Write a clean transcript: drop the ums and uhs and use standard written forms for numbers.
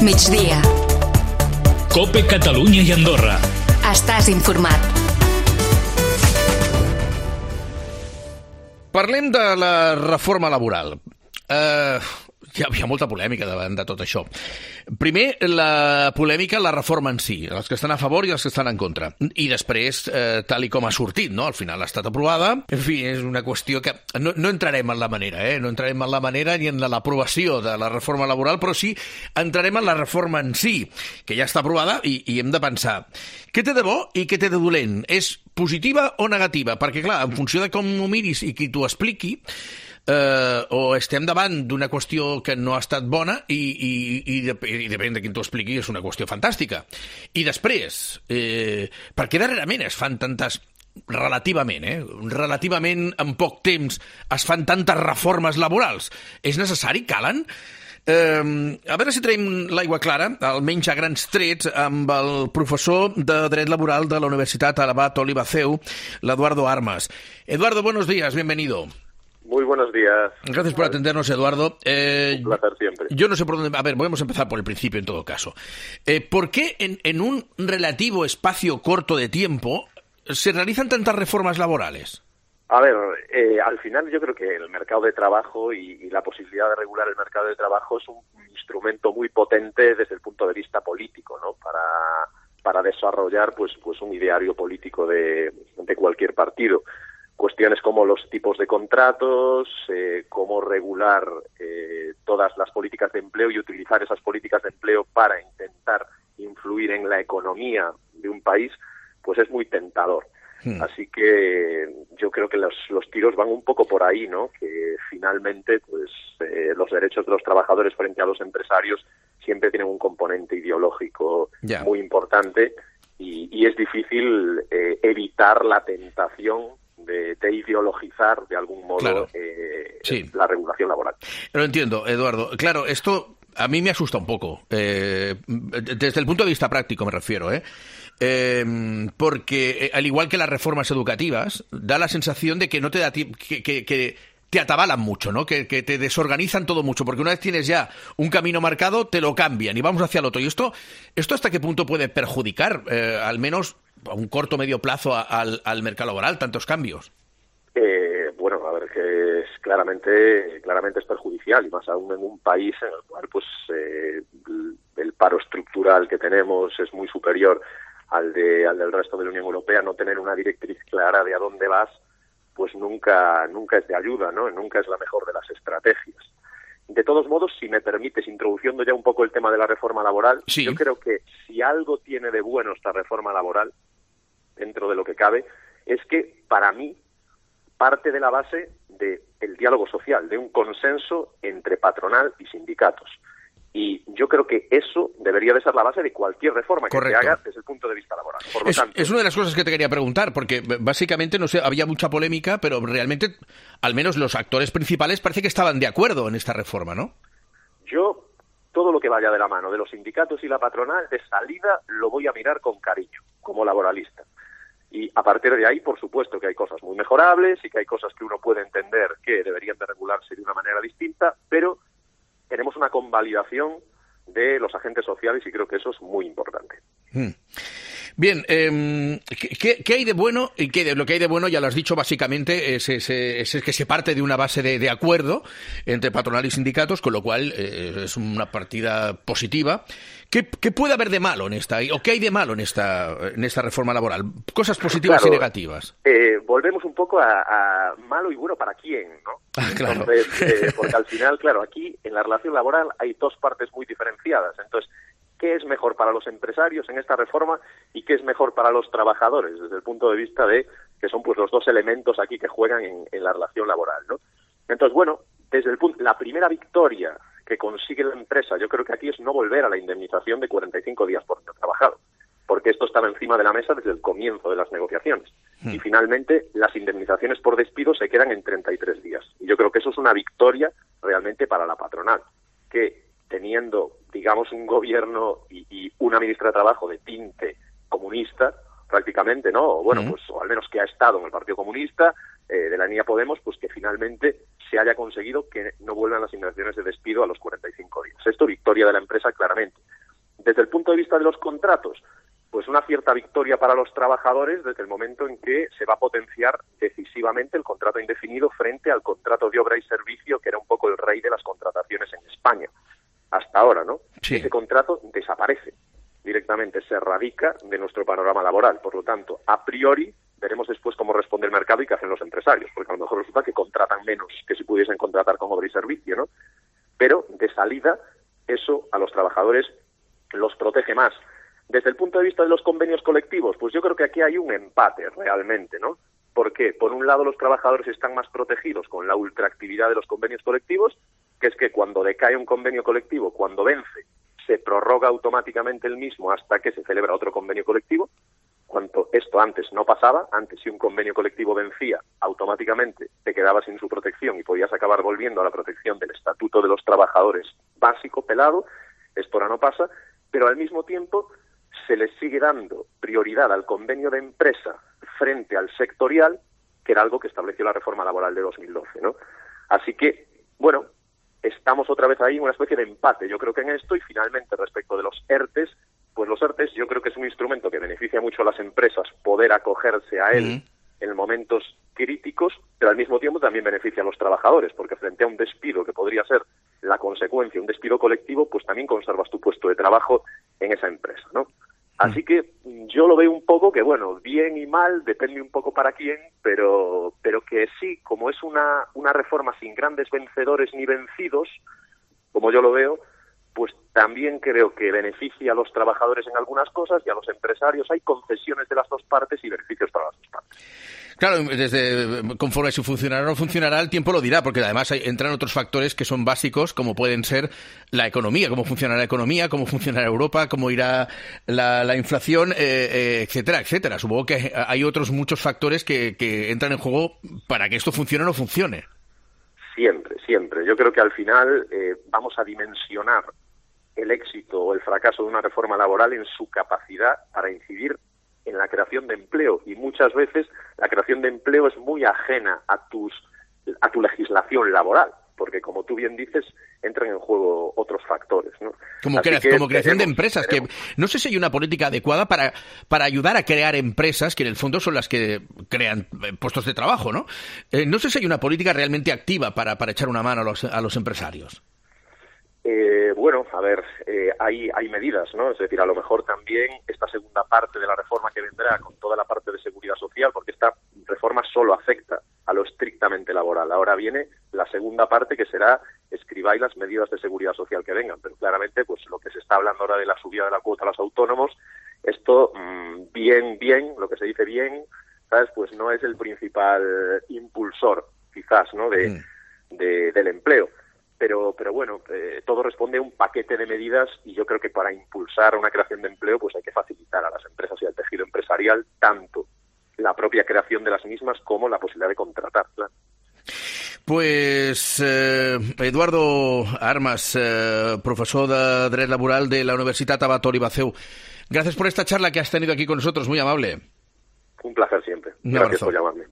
Migdia. COPE Catalunya i Andorra. Estàs informat. Parlem de la reforma laboral. Hi ha molta polèmica davant de tot això. Primer, la polèmica, la reforma en si, els que estan a favor i els que estan en contra. I després, tal i com ha sortit, no? Al final ha estat aprovada. En fi, és una qüestió que no entrarem en la manera, no entrarem en la manera ni en l'aprovació de la reforma laboral, però sí entrarem en la reforma en si, que ja està aprovada i hem de pensar què té de bo i què té de dolent. És positiva o negativa? Perquè, clar, en funció de com ho miris i qui t'ho expliqui, o estem davant d'una qüestió que no ha estat bona i depèn de qui t'ho expliqui, és una qüestió fantàstica. I després, per què darrerament es fan tantes, relativament en poc temps es fan tantes reformes laborals? És necessari? Calen? A veure si traiem l'aigua clara, almenys a grans trets, amb el professor de Dret Laboral de la Universitat Abat Olivaceu, l'Eduardo Armas. Eduardo, buenos días, bienvenido. Muy buenos días. Gracias por atendernos, Eduardo. Un placer siempre. Yo no sé por dónde... A ver, podemos empezar por el principio en todo caso. ¿Por qué en un relativo espacio corto de tiempo se realizan tantas reformas laborales? A ver, al final yo creo que el mercado de trabajo y la posibilidad de regular el mercado de trabajo es un instrumento muy potente desde el punto de vista político, ¿no? Para desarrollar pues un ideario político de cualquier partido. Cuestiones como los tipos de contratos, cómo regular todas las políticas de empleo y utilizar esas políticas de empleo para intentar influir en la economía de un país, pues es muy tentador. Así que yo creo que los tiros van un poco por ahí, ¿no? Que finalmente pues los derechos de los trabajadores frente a los empresarios siempre tienen un componente ideológico muy importante y es difícil evitar la tentación de ideologizar de algún modo la regulación laboral. Lo entiendo, Eduardo. Claro, esto a mí me asusta un poco, desde el punto de vista práctico me refiero, porque al igual que las reformas educativas, da la sensación de que no te da que te atabalan mucho, ¿no? Que te desorganizan todo mucho, porque una vez tienes ya un camino marcado, te lo cambian y vamos hacia el otro. ¿Y esto hasta qué punto puede perjudicar, al menos a un corto o medio plazo, al mercado laboral, tantos cambios? Bueno, a ver, que claramente es perjudicial, y más aún en un país en el cual pues el paro estructural que tenemos es muy superior al del resto de la Unión Europea. No tener una directriz clara de a dónde vas, pues nunca es de ayuda, ¿no? Nunca es la mejor de las estrategias. De todos modos, si me permites, introduciendo ya un poco el tema de la reforma laboral, sí. Yo creo que si algo tiene de bueno esta reforma laboral, dentro de lo que cabe, es que, para mí, parte de la base del diálogo social, de un consenso entre patronal y sindicatos. Y yo creo que eso debería de ser la base de cualquier reforma que se haga desde el punto de vista laboral. Por lo tanto, es una de las cosas que te quería preguntar, porque básicamente, no sé, había mucha polémica, pero realmente, al menos los actores principales parece que estaban de acuerdo en esta reforma, ¿no? Yo, todo lo que vaya de la mano de los sindicatos y la patronal, de salida lo voy a mirar con cariño, como laboralista. Y a partir de ahí, por supuesto que hay cosas muy mejorables y que hay cosas que uno puede entender que deberían de regularse de una manera distinta, pero tenemos una convalidación de los agentes sociales y creo que eso es muy importante. Bien, ¿qué hay de bueno? Y lo que hay de bueno, ya lo has dicho, básicamente, es que se parte de una base de acuerdo entre patronal y sindicatos, con lo cual es una partida positiva. ¿Qué puede haber de malo en esta? ¿O qué hay de malo en esta reforma laboral? Cosas positivas y negativas. Volvemos un poco a malo y bueno para quién, ¿no? Claro. Entonces, porque al final, claro, aquí en la relación laboral hay dos partes muy diferenciadas. Entonces, ¿qué es mejor para los empresarios en esta reforma y qué es mejor para los trabajadores desde el punto de vista de que son pues los dos elementos aquí que juegan en la relación laboral, ¿no? Entonces, bueno, desde la primera victoria que consigue la empresa, yo creo que aquí es no volver a la indemnización de 45 días por día trabajado, porque esto estaba encima de la mesa desde el comienzo de las negociaciones. Y finalmente las indemnizaciones por despido se quedan en 33 días. Y yo creo que eso es una victoria realmente para la patronal, que teniendo, digamos, un gobierno y una ministra de Trabajo de tinte comunista, prácticamente, ¿no? Bueno, pues o al menos que ha estado en el Partido Comunista, de la línea Podemos, pues que finalmente se haya conseguido que no vuelvan las indemnizaciones de despido a los 45 días. Esto victoria de la empresa claramente. Desde el punto de vista de los contratos, pues una cierta victoria para los trabajadores desde el momento en que se va a potenciar decisivamente el contrato indefinido frente al contrato de obra y servicio, que era un poco el rey de las contrataciones en España hasta ahora, ¿no? Sí. Ese contrato desaparece directamente, se erradica de nuestro panorama laboral. Por lo tanto, a priori, veremos después cómo responde el mercado y qué hacen los empresarios, porque a lo mejor resulta que contratan menos que si pudiesen contratar con obra y servicio, ¿no? Pero, de salida, eso a los trabajadores los protege más. Desde el punto de vista de los convenios colectivos, pues yo creo que aquí hay un empate realmente, ¿no? Porque, por un lado, los trabajadores están más protegidos con la ultraactividad de los convenios colectivos, que es que cuando decae un convenio colectivo, cuando vence, se prorroga automáticamente el mismo hasta que se celebra otro convenio colectivo. Cuando esto antes no pasaba, antes si un convenio colectivo vencía, automáticamente te quedabas sin su protección y podías acabar volviendo a la protección del Estatuto de los Trabajadores básico, pelado. Esto ahora no pasa, pero al mismo tiempo se les sigue dando prioridad al convenio de empresa frente al sectorial, que era algo que estableció la reforma laboral de 2012, ¿no? Así que, bueno, estamos otra vez ahí en una especie de empate, yo creo que en esto, y finalmente respecto de los ERTES, pues los ERTES yo creo que es un instrumento que beneficia mucho a las empresas poder acogerse a él en momentos críticos, pero al mismo tiempo también beneficia a los trabajadores, porque frente a un despido que podría ser la consecuencia, un despido colectivo, pues también conservas tu puesto de trabajo en esa empresa, ¿no? Así que yo lo veo un poco que, bueno, bien y mal, depende un poco para quién, pero que sí, como es una reforma sin grandes vencedores ni vencidos, como yo lo veo, pues también creo que beneficia a los trabajadores en algunas cosas y a los empresarios. Hay concesiones de las dos partes y beneficios para las dos partes. Claro, conforme si funcionará o no funcionará, el tiempo lo dirá, porque además entran otros factores que son básicos, como pueden ser la economía, cómo funciona la economía, cómo funcionará Europa, cómo irá la inflación, etcétera, etcétera. Supongo que hay otros muchos factores que entran en juego para que esto funcione o no funcione. Siempre, siempre. Yo creo que al final vamos a dimensionar el éxito o el fracaso de una reforma laboral en su capacidad para incidir en la creación de empleo, y muchas veces la creación de empleo es muy ajena a tu legislación laboral, porque como tú bien dices, entran en juego otros factores, ¿no? Como creación de empresas, que no sé si hay una política adecuada para ayudar a crear empresas, que en el fondo son las que crean puestos de trabajo, ¿no? No sé si hay una política realmente activa para echar una mano a los empresarios. Bueno, a ver, hay medidas, ¿no? Es decir, a lo mejor también esta segunda parte de la reforma que vendrá con toda la parte de seguridad social, porque esta reforma solo afecta a lo estrictamente laboral. Ahora viene la segunda parte, que será escribáis las medidas de seguridad social que vengan, pero claramente pues lo que se está hablando ahora de la subida de la cuota a los autónomos, esto bien, lo que se dice bien, ¿sabes? Pues no es el principal impulsor, quizás, ¿no? del empleo. Pero bueno, todo responde a un paquete de medidas, y yo creo que para impulsar una creación de empleo pues hay que facilitar a las empresas y al tejido empresarial tanto la propia creación de las mismas como la posibilidad de contratar, claro. Pues Eduardo Armas, professor de Dret Laboral de la Universitat Abat Oliba CEU. Gracias por esta charla que has tenido aquí con nosotros, muy amable. Un placer siempre. Un Gracias abrazo. por llamarme.